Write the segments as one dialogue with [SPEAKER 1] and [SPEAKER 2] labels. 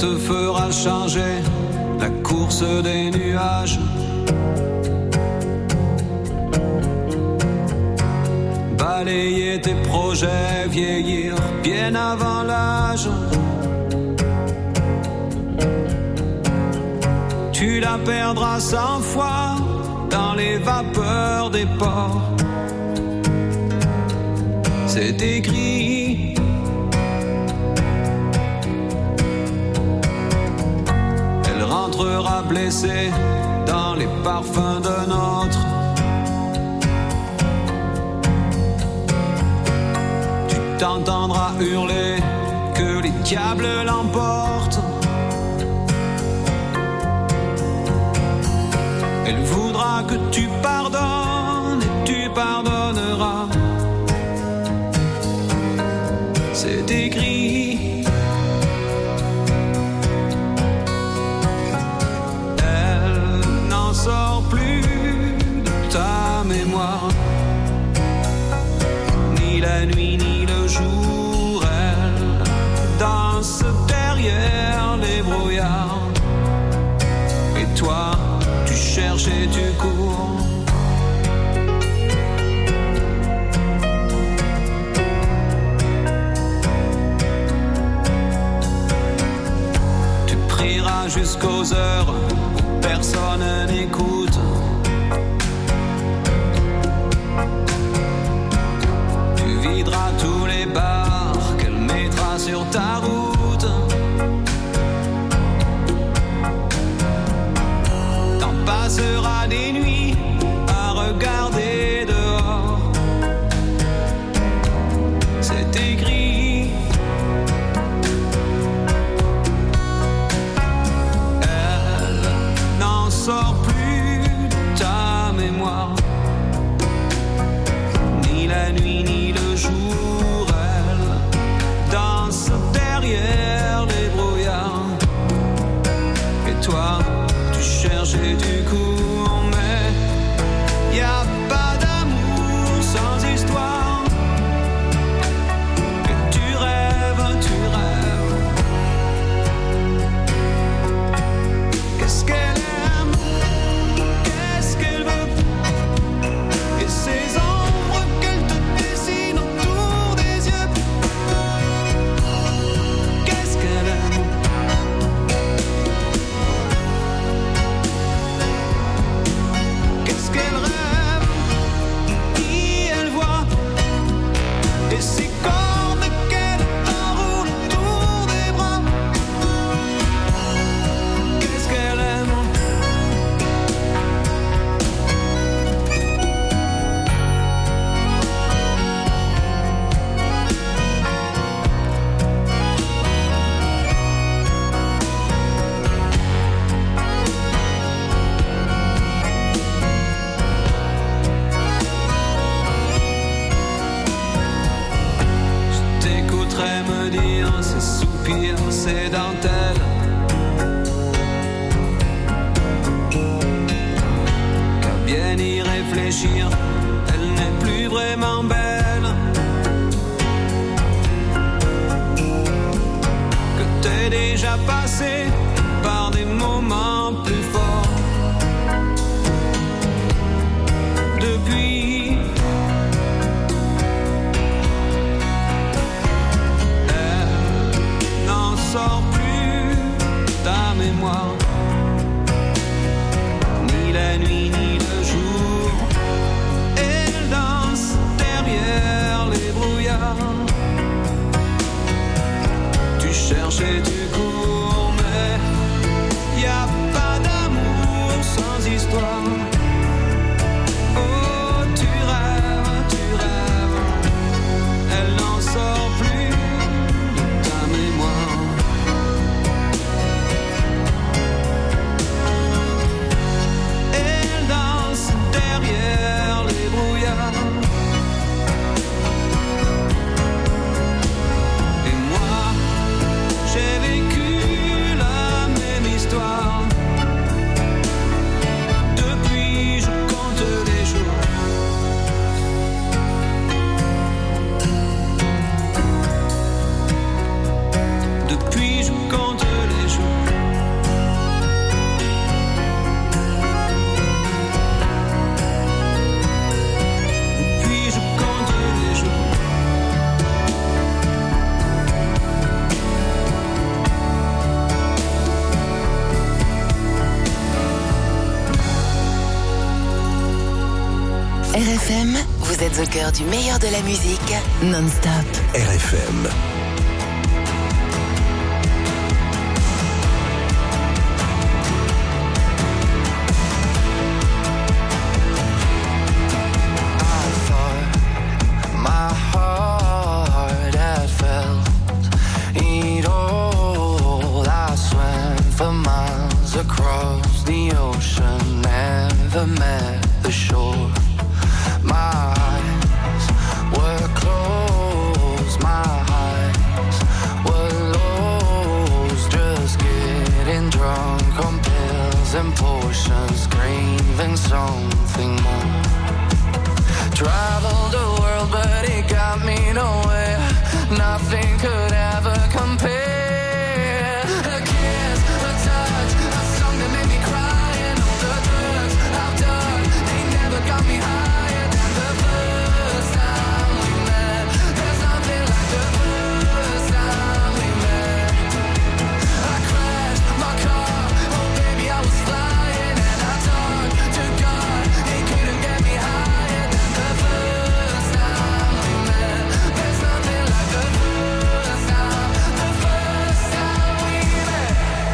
[SPEAKER 1] te fera changer la course des nuages. Balayer tes projets, vieillir bien avant l'âge. Tu la perdras 100 fois dans les vapeurs des ports. C'est écrit. Elle rentrera blessée dans les parfums d'un autre. Tu t'entendras hurler que les diables l'emportent. Elle voudra que tu pardonnes et tu pardonneras. C'est écrit. Elle n'en sort plus de ta mémoire. Ni la nuit ni le jour, elle danse derrière les brouillards. Et toi, tu cherches et tu cours. Tu prieras jusqu'aux heures où personne n'écoute. Tu videras tous les bars qu'elle mettra sur ta route. Passera des nuits à regarder dehors. C'est écrit. Elle n'en sort plus de ta mémoire. Ni la nuit ni le jour, elle danse derrière les brouillards. Et toi, tu cherches et tu cours, mais y a pas d'amour sans histoire. Et tu rêves, tu rêves. Qu'est-ce qu'elle aime, qu'est-ce qu'elle veut, et ces ombres qu'elle te dessine autour des yeux. Qu'est-ce qu'elle aime. Qu'elle rêve, qui elle voit, et ces cordes qu'elle enroule autour des bras. Qu'est-ce qu'elle aime. Me dire ses soupirs, ses dentelles, qu'à bien y réfléchir, elle n'est plus vraiment belle, que t'es déjà passé par des moments plus forts depuis. Sors plus ta mémoire, ni la nuit ni le jour. Elle danse derrière les brouillards. Tu cherches et tu cours, mais y a pas d'amour sans histoire. Oh, tu rêves, elle n'en sort plus de ta mémoire. Derrière les brouillards. Et moi, j'ai vécu
[SPEAKER 2] RFM, vous êtes au cœur du meilleur de la musique, non-stop.
[SPEAKER 3] RFM.
[SPEAKER 4] Across the ocean, never met the shore. My eyes were closed, my eyes were lost, just getting drunk on pills and potions, craving something more. Traveled the world, but it got me nowhere. Nothing could ever compare. Got me higher than the first time we met. There's nothing like the first time we met. I crashed my car, oh baby I was flying, and I talked to God, he couldn't get me higher than the first time we met. There's nothing like the first time we met.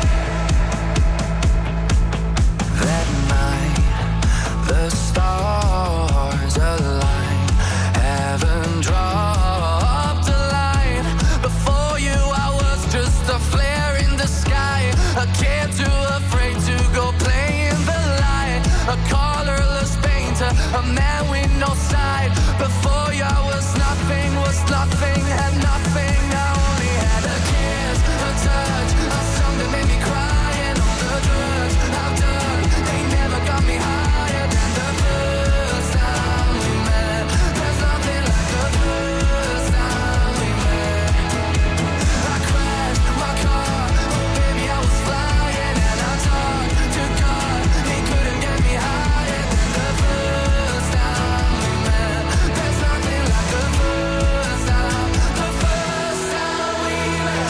[SPEAKER 4] That night, the stars align, heaven dropped a line. Before you I was just a flare in the sky, a kid too afraid to go play in the light, a colorless painter, a man with no side. Before you I was nothing, had nothing. I only had a kiss, a touch, a song that made me cry, and all the drugs I've done, they never got me higher than the first time we met. There's nothing like the first time we met. I crashed my car, oh baby I was flying, and I talked to God, he couldn't get me higher than the first time we met. There's nothing like the first time we met.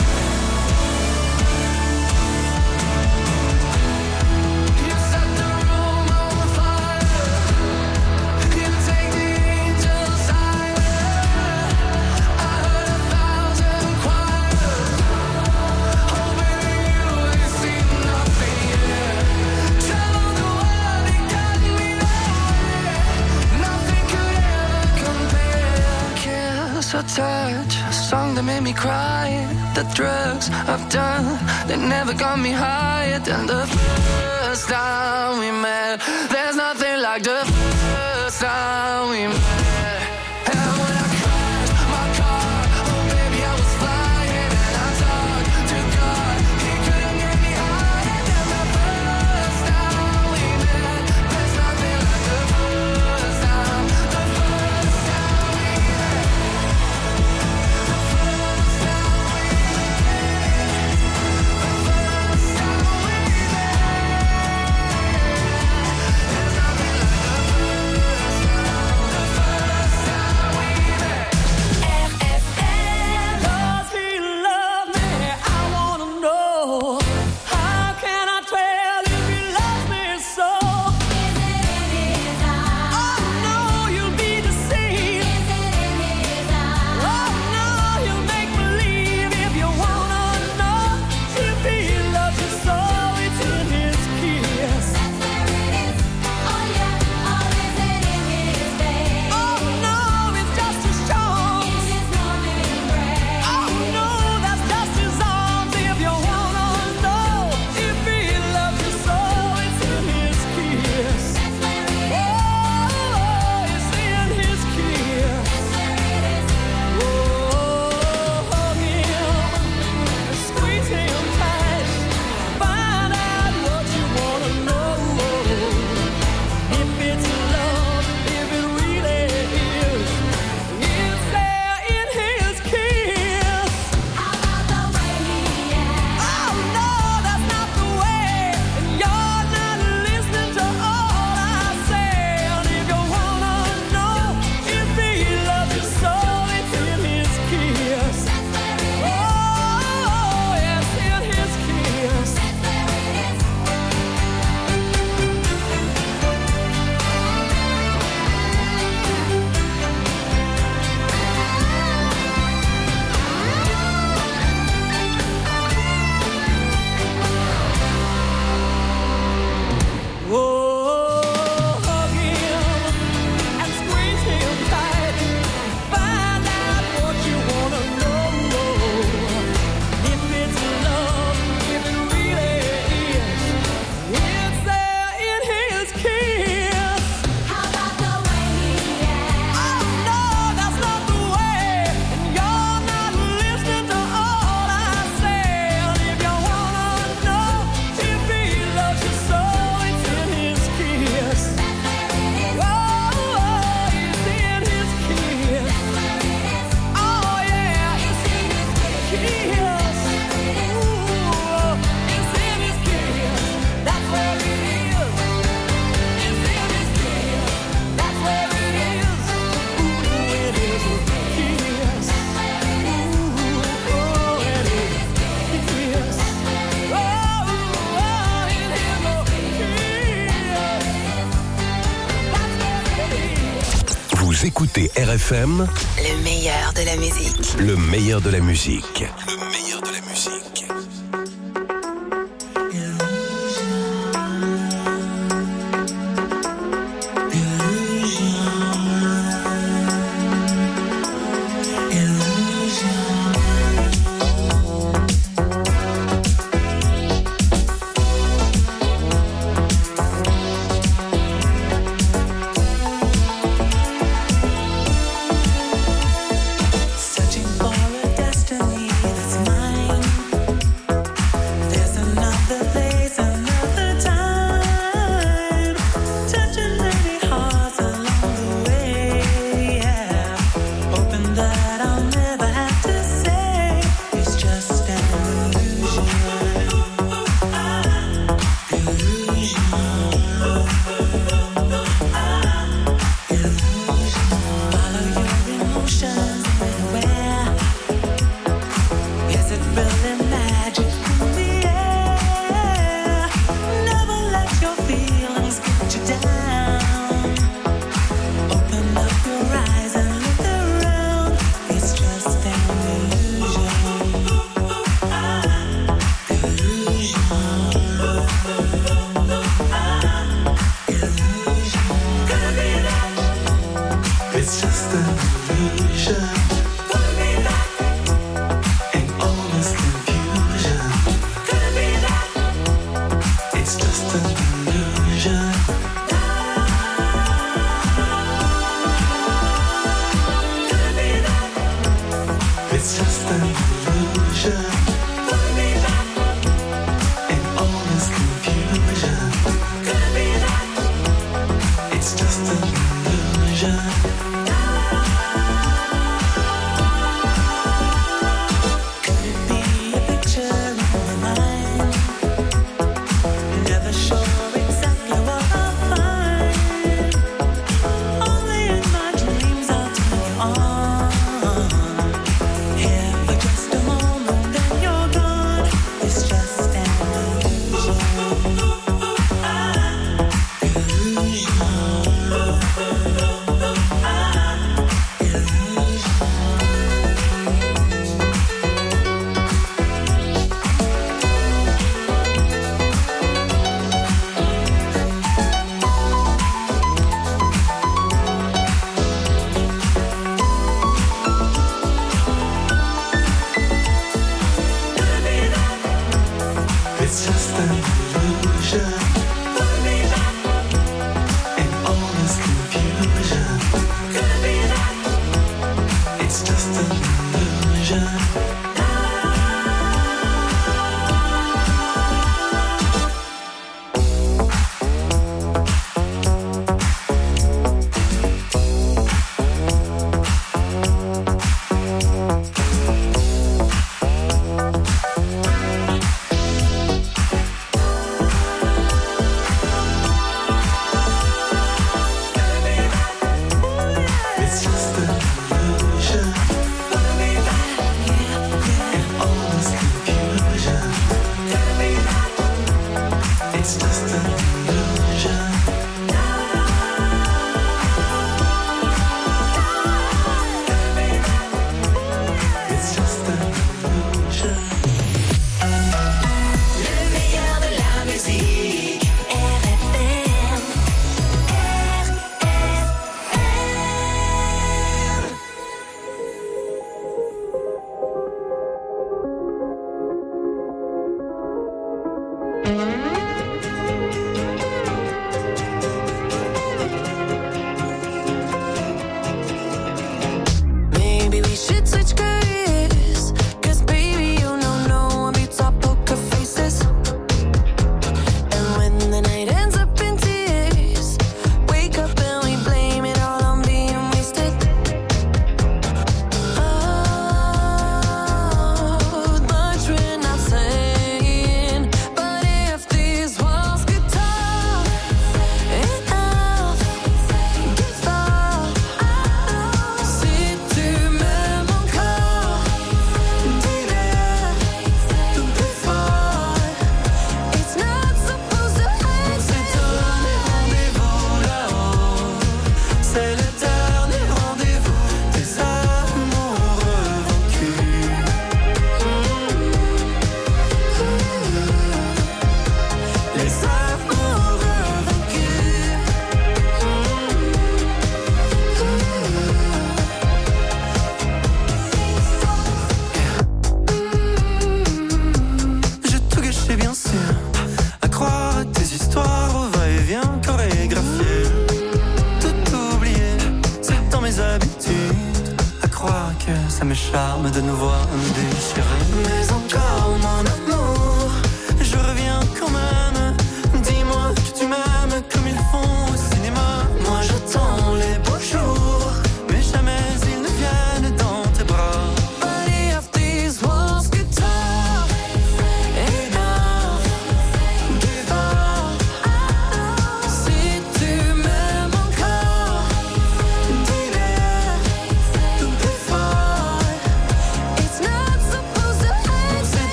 [SPEAKER 4] You set the room on fire, you take the angels higher. I heard 1,000 choirs, oh baby you ain't seen nothing yet. Traveled the world, it got me nowhere. Nothing could ever compare. Kiss or touch, a song that made me cry. The drugs I've done, they never got me higher than the first time we met. There's nothing like the first time we met. And when I crashed my car, oh baby I was flying, and I talked to God, he couldn't get me higher than the first time we met. There's nothing like the first time we met. The first time we met. The first time we met. There's nothing like the first time.
[SPEAKER 3] Écoutez RFM,
[SPEAKER 2] le meilleur de la musique.
[SPEAKER 3] Le meilleur de la musique.
[SPEAKER 2] Le meilleur de la musique.
[SPEAKER 5] Here for just a moment.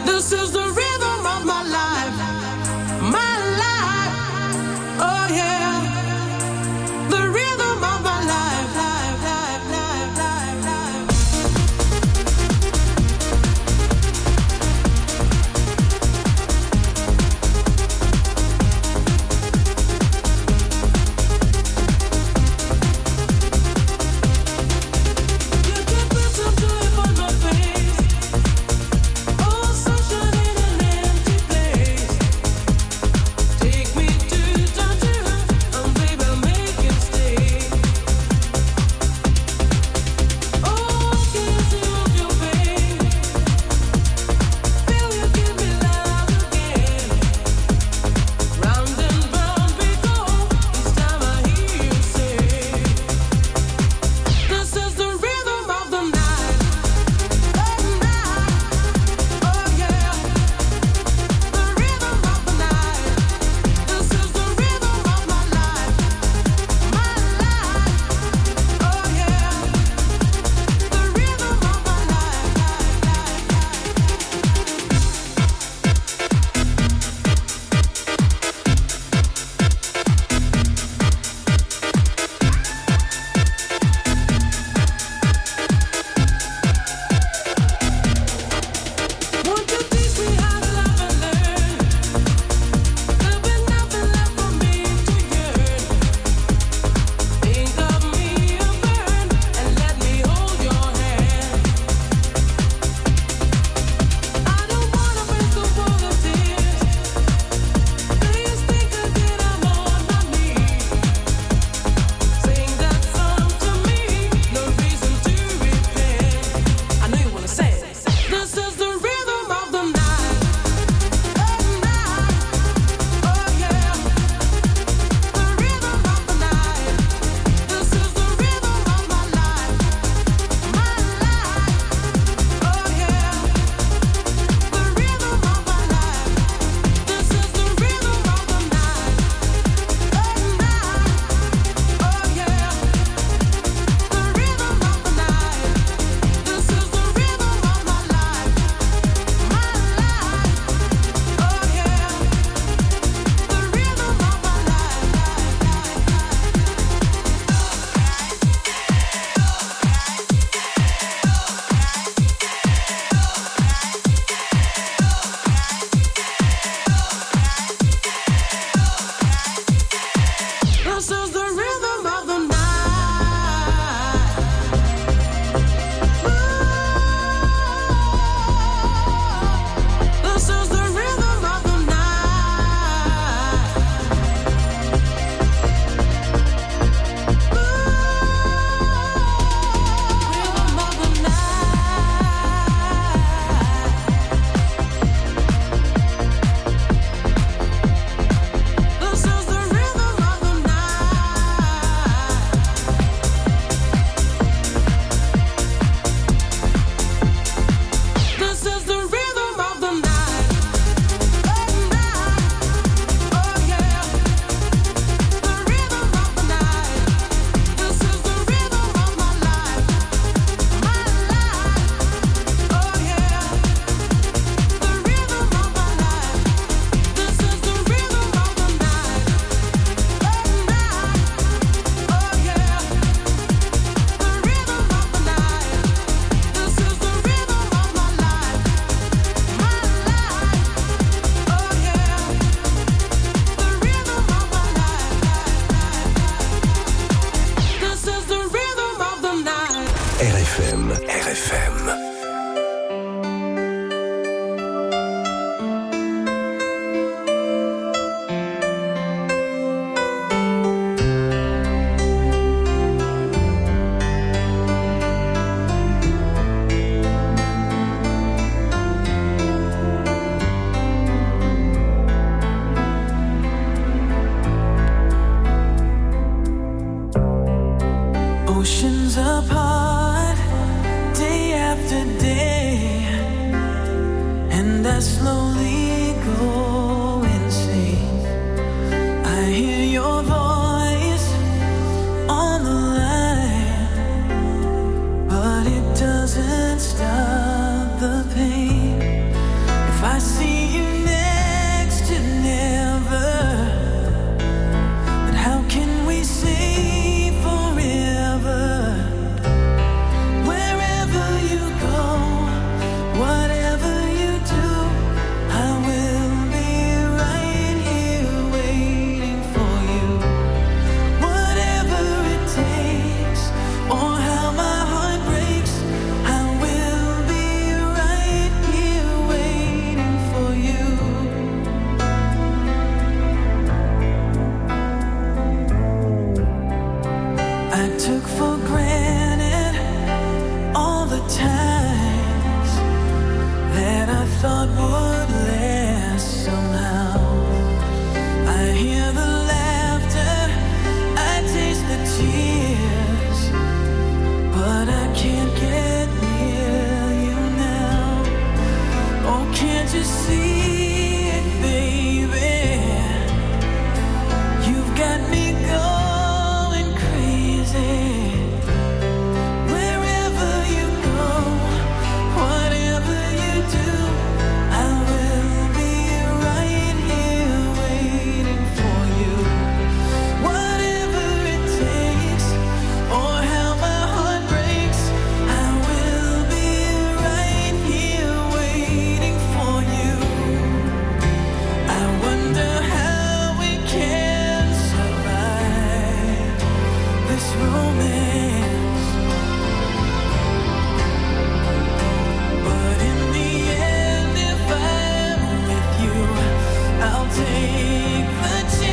[SPEAKER 5] This is the rhythm of my life, my life. Oh yeah, the rhythm of my life, life, life, life, life, life. You can put some joy upon my face. Oh, sunshine in you see it, baby? You've got me going crazy. Wherever you go, whatever you do, I will be right here waiting for you. Whatever it takes, or how my heart breaks, I will be right here waiting for you. I wonder how we can survive this romance. But in the end, if I'm with you, I'll take the chance.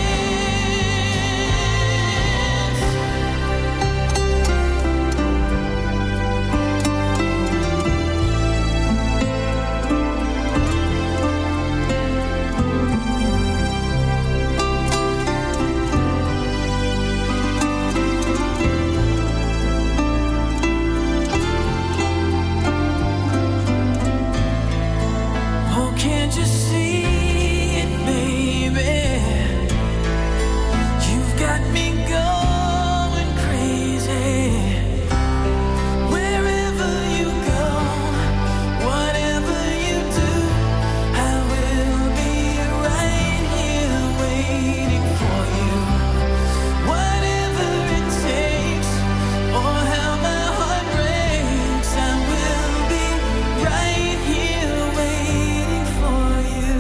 [SPEAKER 5] Oh, can't you see it, baby? You've got me going crazy. Wherever you go, whatever you do, I will be right here waiting for you. Whatever it takes, or how my heart breaks, I will be right here waiting for you.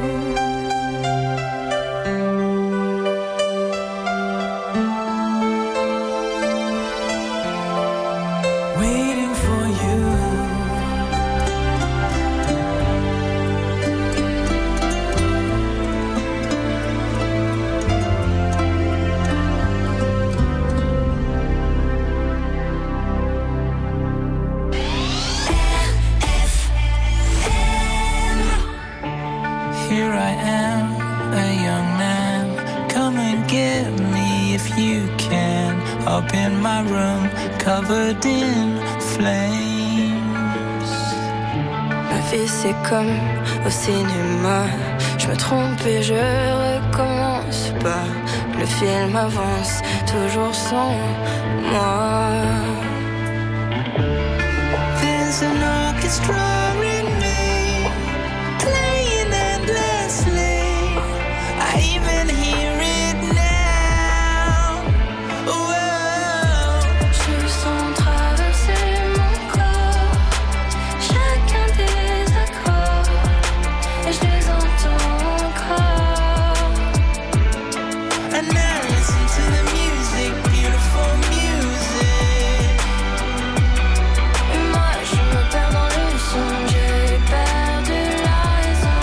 [SPEAKER 5] Waiting for you. Here I am, a young man. Come and get me if you can. Up in my room, covered in flames.
[SPEAKER 6] Ma vie c'est comme au cinéma. Je me trompe et je recommence pas. Le film avance toujours sans moi.
[SPEAKER 5] There's an orchestra in me, playing endlessly. I even hear it now. Whoa.
[SPEAKER 6] Je sens traverser mon corps chacun des accords et je les entends encore.
[SPEAKER 5] And now listen to the music, beautiful music.
[SPEAKER 6] Et moi je me perds dans le son, j'ai perdu la raison.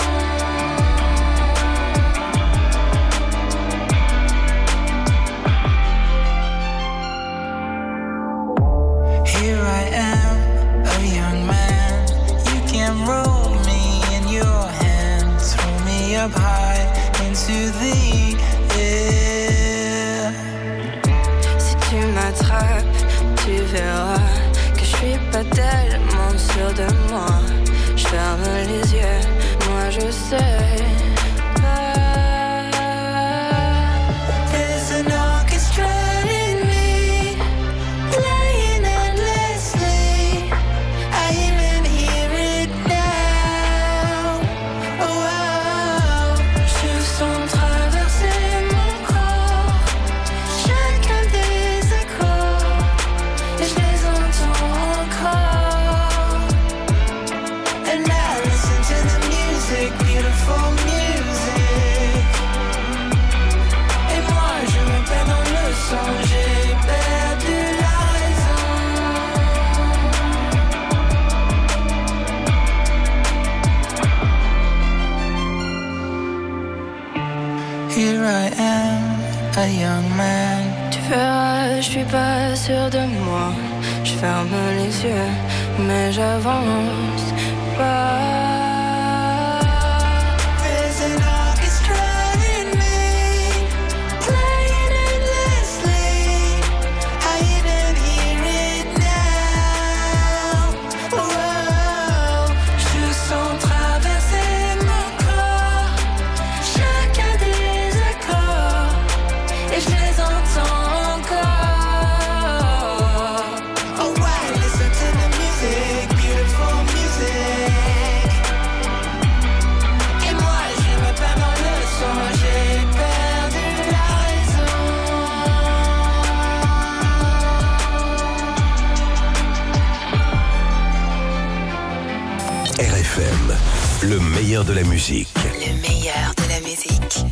[SPEAKER 5] Here I am, a young man. You can roll me in your hand, throw me up high into the air.
[SPEAKER 6] Si tu m'attrapes, tu verras que je suis pas tellement sûre de moi. Je ferme les yeux, moi je sais pas.
[SPEAKER 5] There's an orchestra in me, playing endlessly. I even hear it now. Oh,
[SPEAKER 6] Je sens traverser mon corps chacun des accords et je les entends encore.
[SPEAKER 5] and now listen to the music, beautiful music. Et moi je me perds dans le son, j'ai perdu la raison. Here I am, a young man.
[SPEAKER 6] Tu verras, je suis pas sûre de moi. Je ferme les yeux, mais j'avance pas.
[SPEAKER 5] There's an orchestra in me, playing endlessly. I even hear it now. Oh, je sens traverser
[SPEAKER 3] RFM, le meilleur de la musique.
[SPEAKER 2] Le meilleur de la musique.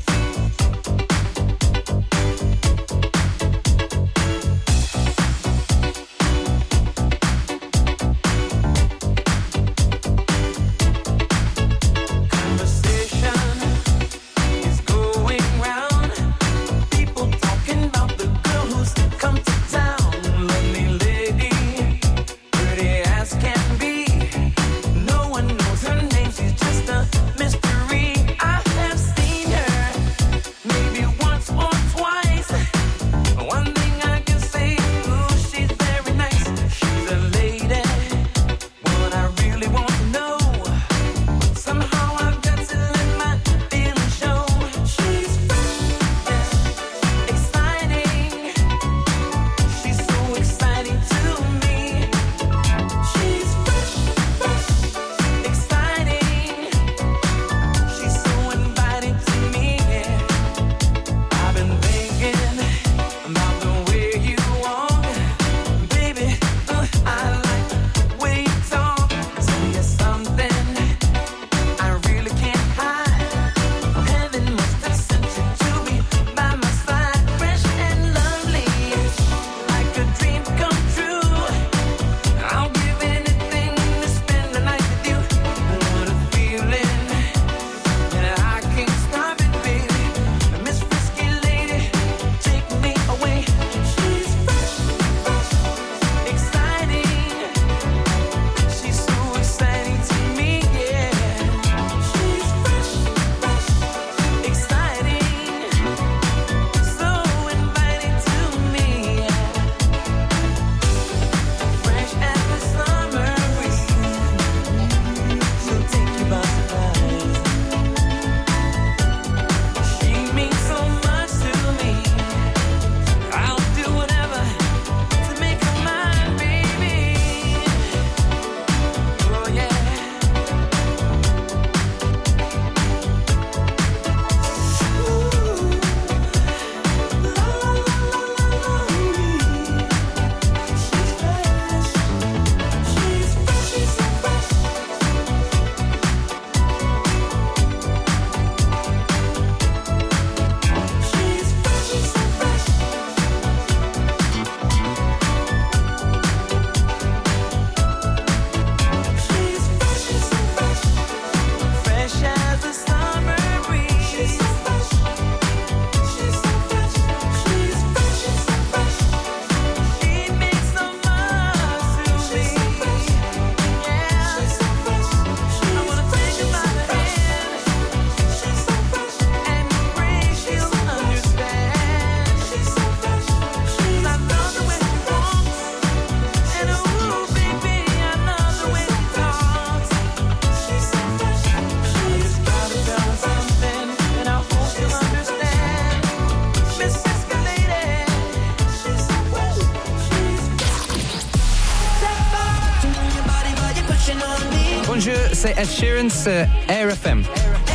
[SPEAKER 7] Bonjour, c'est Ed Sheeran sur RFM.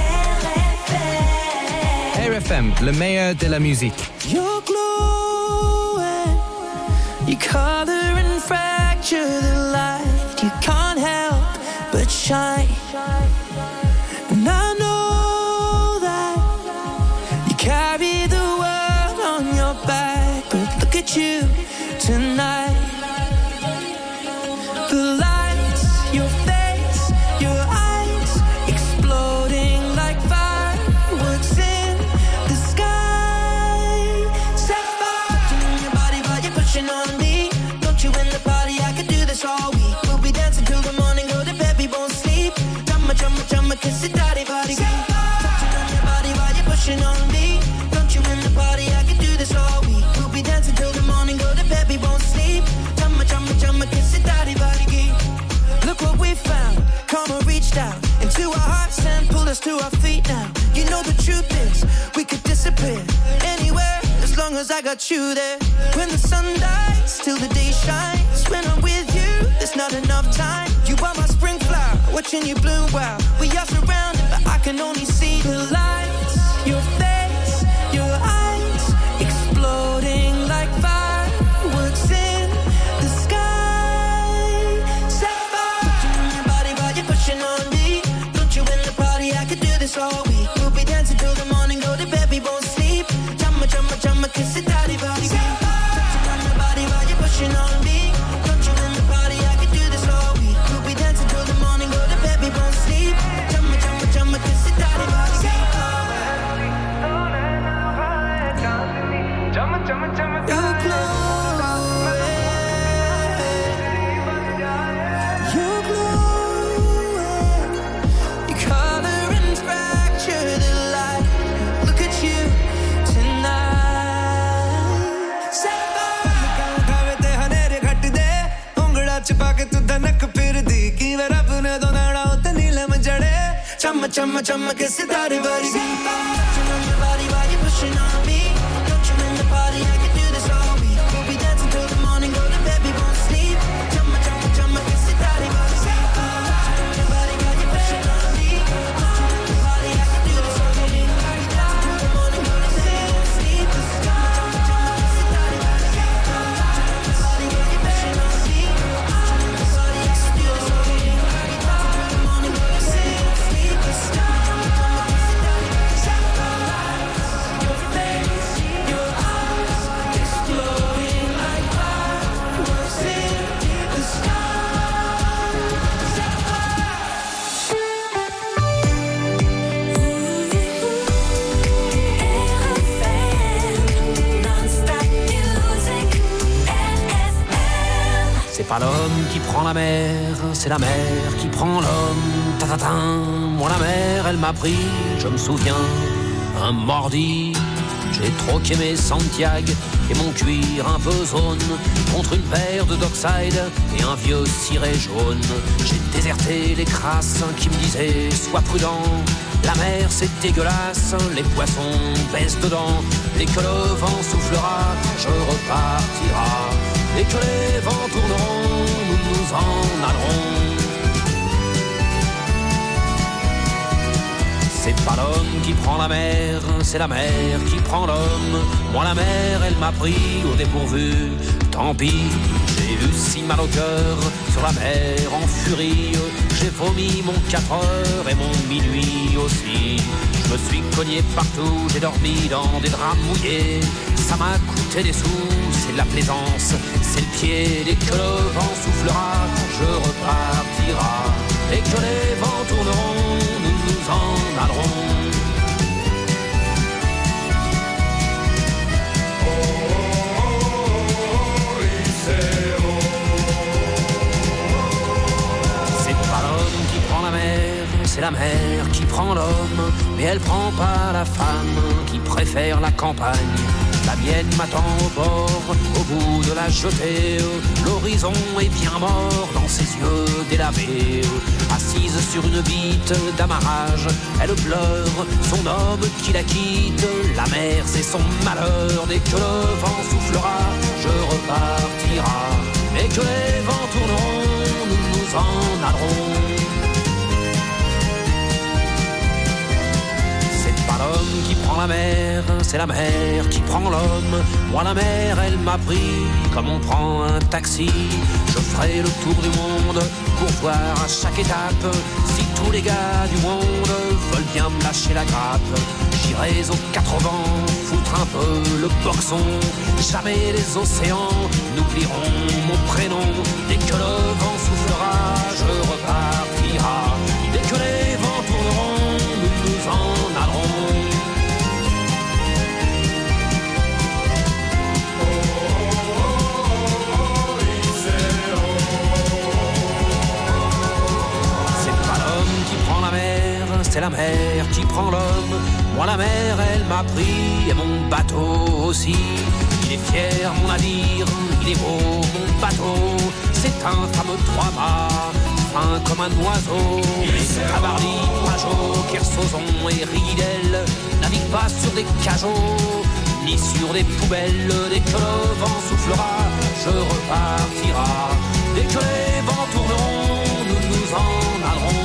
[SPEAKER 7] RFM, le meilleur de la musique.
[SPEAKER 5] You're glowing, you color and fracture the light. You can't help but shine. And I know that you carry the world on your back, but look at you tonight. The lights, your face, your eyes, exploding like fireworks in the sky. Set fire to your body while you're pushing on me. Don't you in the party, I could do this all week. We'll be dancing till the morning, go to bed, we won't sleep. Drumma, drumma, drumma, kiss it, daddy, body. Touching on your body while you're pushing on me. Don't you in the party, I could do this all week. We'll be dancing till the morning, go to bed, we won't sleep. Drumma, drumma, drumma, kiss it, daddy, body. Look what we found, karma reached out into our hearts and pulled us to our feet now. You know the truth is, we could disappear anywhere as long as I got you there. When the sun dies, till the day shines. When I'm with you, there's not enough time. You are my spring flower, watching you bloom wild. We are surrounded, but I can only see the lights. Your face, your eyes, exploding like fireworks in the sky. Set fire to your body while you're pushing on me.
[SPEAKER 8] this all week. We'll be dancing till the morning, go to bed, we won't sleep. Chumma, chumma, chumma, kiss it, daddy, body. Touching on your body while you're pushing on me. Don't you in the party, I could do this all week. We'll be dancing till the morning, go to bed, we won't sleep. Chumma, chumma, chumma, kiss it, daddy, body. You're glowing. Your colorings fracture the light. Look at you tonight.
[SPEAKER 1] खावे ते हनेरे घट दे उंगड़ा छिपा के तू धनक फिर दी की वे रब ने दो नाड़ा उते नीलम जड़े चम चम चम के सितारे वर्गी
[SPEAKER 8] Touching on your body while you're pushing on me. Don't you in the party, I could do this all week. We'll be dancing till the morning, go to bed, we won't sleep. Chumma, chumma, chumma, kiss it, daddy, body. Touching on your body while you're pushing on me. Don't you in the party, I could do this all week. We'll be dancing till the morning, go to bed, we won't sleep. Chumma, chumma, chumma, kiss it, daddy, body. Touching on your body while you're pushing on me. Don't you in the party, I could do this all week. We'll be dancing till the morning, go to bed, we won't sleep. Chumma, chumma, chumma, kiss it, daddy, body. Your face, your eyes, exploding like fireworks in the
[SPEAKER 1] C'est pas l'homme qui prend la mer, c'est la mer qui prend l'homme. Ta-ta-tin, moi la mer, elle m'a pris, je me souviens, un mordi. J'ai troqué mes Santiago et mon cuir un peu zone contre une paire de Dockside et un vieux ciré jaune. J'ai déserté les crasses qui me disaient sois prudent. La mer c'est dégueulasse, les poissons baissent dedans. Dès que le vent soufflera, je repartira. Dès que les vents tourneront, nous nous en allerons. C'est pas l'homme qui prend la mer, c'est la mer qui prend l'homme. Moi la mer, elle m'a pris au dépourvu. Tant pis, j'ai eu si mal au cœur sur la mer en furie. J'ai vomi mon 4 heures et mon minuit aussi. Je me suis cogné partout, j'ai dormi dans des draps mouillés. Ça m'a coûté des sous, c'est de la plaisance, c'est le pied. Dès que le vent soufflera, je repartira. Dès que les vents tourneront, nous nous en allerons. C'est pas l'homme qui prend la mer, c'est la mer qui prend l'homme. Mais elle prend pas la femme qui préfère la campagne. La mienne m'attend au bord, au bout de la jetée. L'horizon est bien mort dans ses yeux délavés. Assise sur une bite d'amarrage, elle pleure son homme qui la quitte. La mer c'est son malheur, dès que le vent soufflera, je repartira. Dès que les vents tourneront, nous nous en allerons. L'homme qui prend la mer, c'est la mer qui prend l'homme. Moi la mer, elle m'a pris comme on prend un taxi. Je ferai le tour du monde pour voir à chaque étape si tous les gars du monde veulent bien me lâcher la grappe. J'irai aux 4 vents, foutre un peu le boxon. Jamais les océans n'oublieront mon prénom. Dès que le vent soufflera, je repartira. Dès que les vents tourneront, nous nous en allerons. C'est la mer qui prend l'homme. Moi la mer elle m'a pris et mon bateau aussi. Il est fier mon navire, il est beau mon bateau. C'est un fameux 3-mâts, fin comme un oiseau. Tabarly, Pajot, Kersozon et Ridel naviguent pas sur des cajots ni sur des poubelles. Dès que le vent soufflera, je repartira. Dès que les vents tourneront, nous nous en allerons.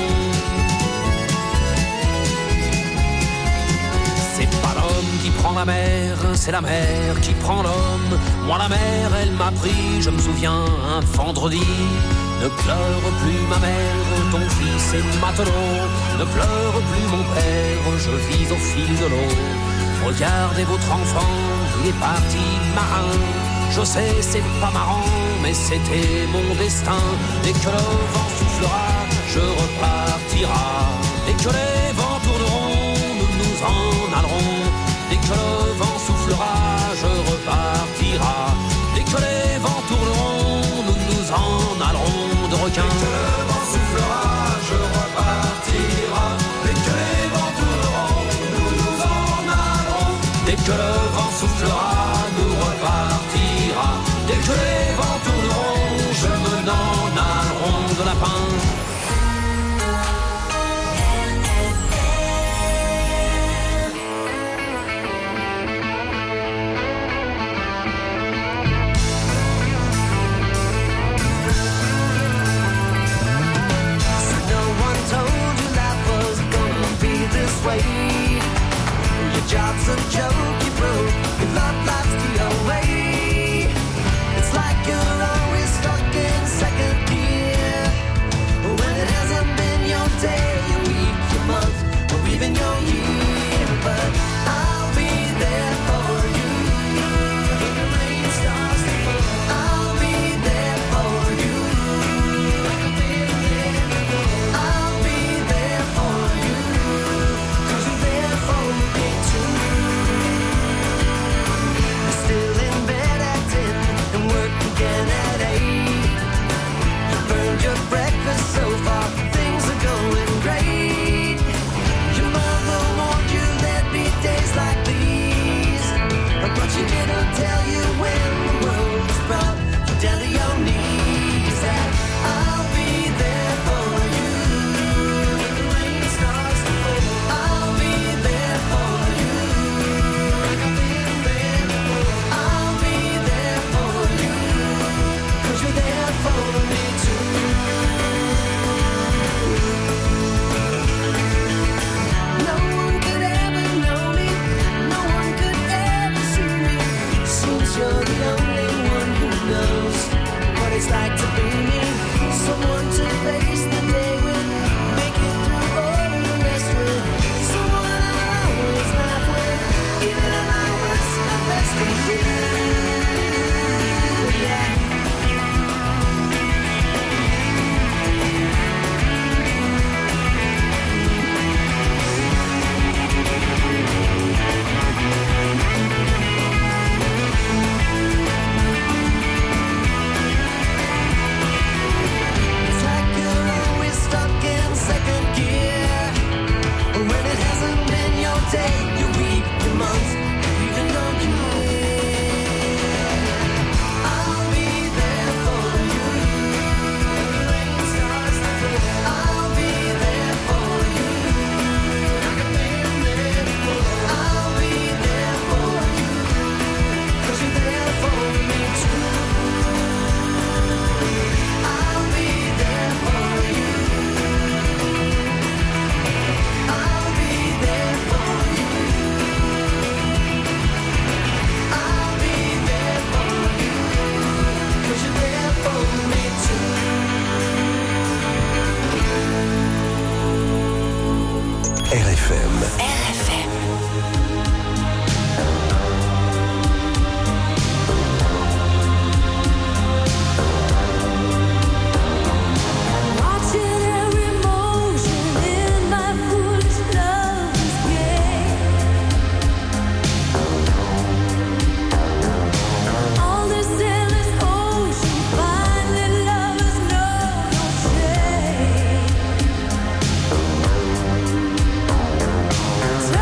[SPEAKER 1] Qui prend la mer, c'est la mer qui prend l'homme. Moi la mer, elle m'a pris, je me souviens, un vendredi. Ne pleure plus ma mère, ton fils est matelot. Ne pleure plus mon père, je vis au fil de l'eau. Regardez votre enfant, il est parti marin. Je sais, c'est pas marrant, mais c'était mon destin. Dès que le vent soufflera, je repartira. Dès que les vents tourneront, nous nous en allerons. Dès que le vent soufflera, je repartira. Dès que les vents tourneront, nous nous en allerons de requins. Dès que le vent soufflera, je repartira. Dès que les vents tourneront, nous nous en allerons. Dès que le vent soufflera, nous repartira. Dès que les vents tourneront, je me n'en allerons de lapin.
[SPEAKER 8] Your job's a joke, you broke. Your love life's the away. It's like you're always stuck in second gear. When it hasn't been your day, your week, your month, or even your year. But I'll be there for you. When the rain starts to fall, I'll be there for you. Like I've been there before. I'll be there for you. 'Cause you're there for me too. You're still in bed at 10 and work again at 8. You burned your breakfast so far, things are going great. Your mother warned you there'd be days like these, but she didn't tell you when the world was brought you down to your knees. That I'll be there for you when the rain starts to fall. I'll be there for you like I've been there before. I'll be there for you 'cause you're there for me too. No one could ever know me, no one could ever see me. Seems you're the only one who knows what it's like to be me. Someone to face the day with, make it through all the rest with. Someone I'll always laugh with, even at my worst, my best of you. Yeah. It's like you're always stuck in second gear. When it hasn't been your day, your week, your month, even your year. I'll be there for you. When the rain starts to fall, I'll be there for you. Like I've been there before. I'll be there for you 'cause you're there for me too. I'll be there for you. I'll be there for you. I'll be there for you 'cause you're there for me too.
[SPEAKER 3] RFM.
[SPEAKER 2] RFM.
[SPEAKER 4] Watching every motion in my foolish love's game. All this endless ocean, finally lovers know no shame.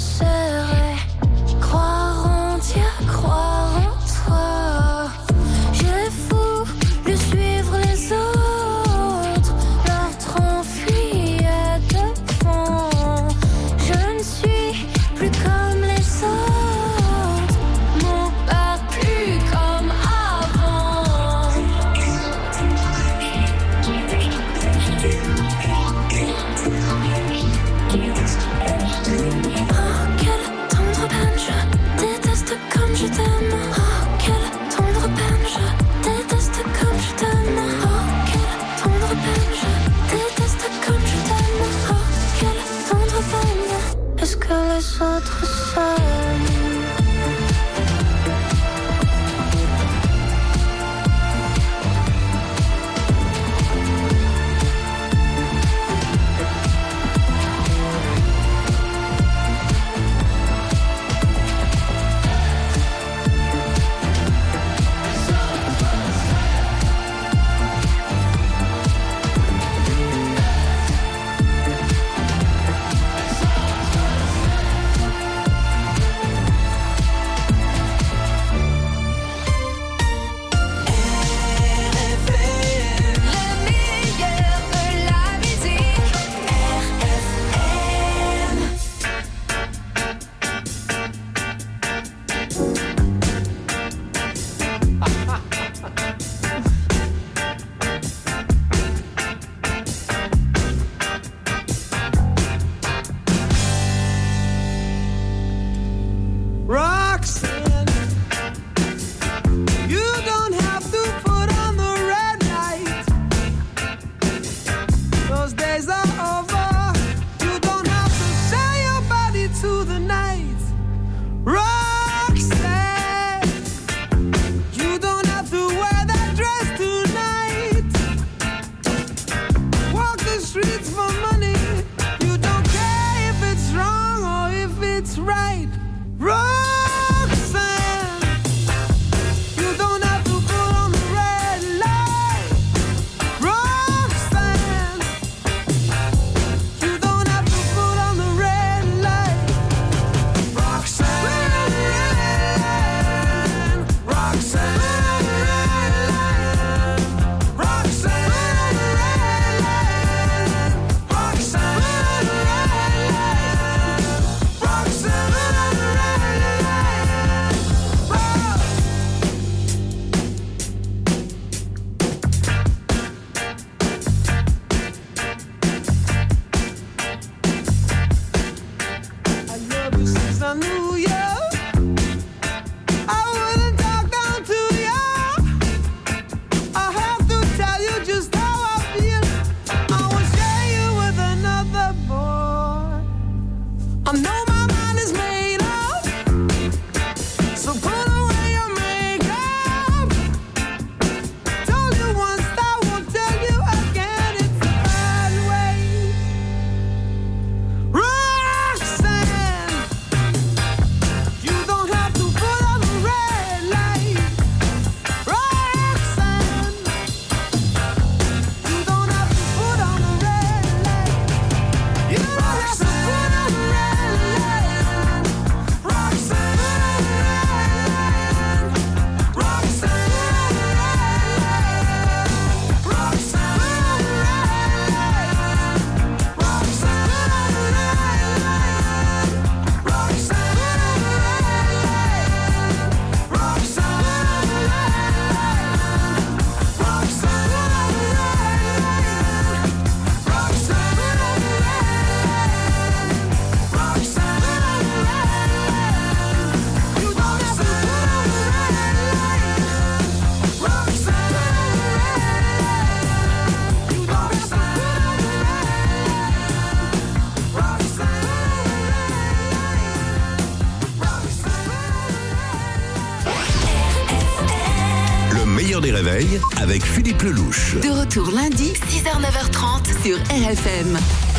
[SPEAKER 6] serait croire en Dieu, croire en toi. J'ai voulu suivre les autres, leur train fuyait devant. Je ne suis plus comme les autres, mon père plus comme avant. Oh, quelle tendre peine, je déteste comme je t'aime. Oh, quelle tendre peine, je déteste comme je t'aime. Oh, quelle tendre peine, je déteste comme je t'aime. Oh, quelle tendre peine, est-ce que les autres s'aiment?
[SPEAKER 5] Roxanne, you don't have to put on the red light. Those days are over. You don't have to sell your body to the night. Roxanne, you don't have to wear that dress tonight. Walk the streets for money. You don't care if it's wrong or if it's right. Roxanne, you don't have to put on the red light. Roxanne, you don't have to put on the red light. Roxanne, Roxanne, Roxanne, Roxanne, I love you since I knew you. I wouldn't talk down to you. I have to tell you just how I feel. I won't share you with another boy. I know my mind is made up, so put away your makeup. Told you once, I won't tell you again. It's the bad way. Roxanne, you don't have to put on the red light. Roxanne, you don't have to put on the red light. You don't have to put on the red light. Roxanne, Roxanne,
[SPEAKER 3] Le meilleur des réveils avec Philippe Lelouch.
[SPEAKER 2] De retour lundi, 6h-9h30 sur RFM.